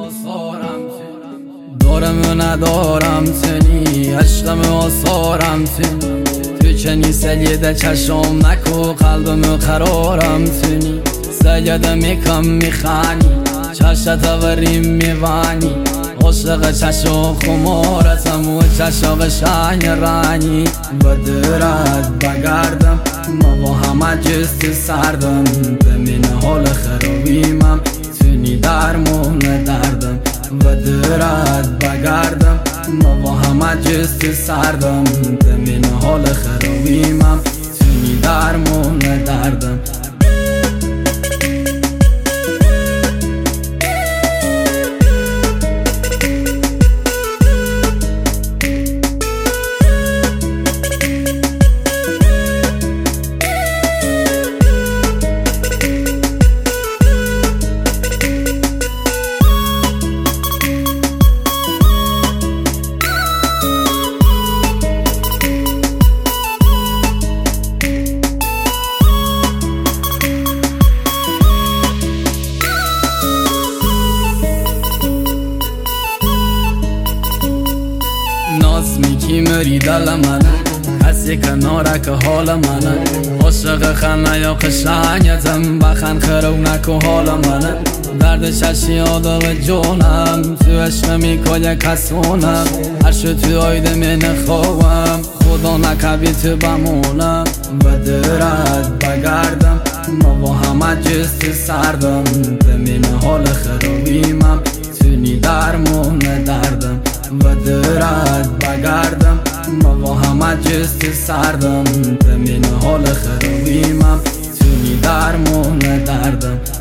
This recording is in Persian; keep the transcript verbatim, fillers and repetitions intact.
آثارم دارم و ندارم تنی عشقم و آثارم تنی تو کنی سلیده چشم نکو قلبم و قرارم تنی سلیده میکم میخانی چشت وریم میوانی عاشق چشم خمارتم و چشم شنگ رانی با درد بگردم ما با همه جست سردم بمین حال خرابیمم تونی درمون دردم و درد بگردم ما با همه جست سردم بمین حال خرابیمم تونی درمون دردم ناز میکی مری دل منه کسی کناره که حال منه عاشق خنه یا قشنگتم بخن خرونک و حال منه درد چشی آدم جونم تو عشق میکنه کسونم هر شو تو آیده می نخواهم خدا نکبی تو بمونم و درد بگردم ما با همه جست سردم بمین حال خرابیمم تونی درمون دردم و درد بگردم ما با همه جست سردم بمین حال خرابیمم تونی درمون دردم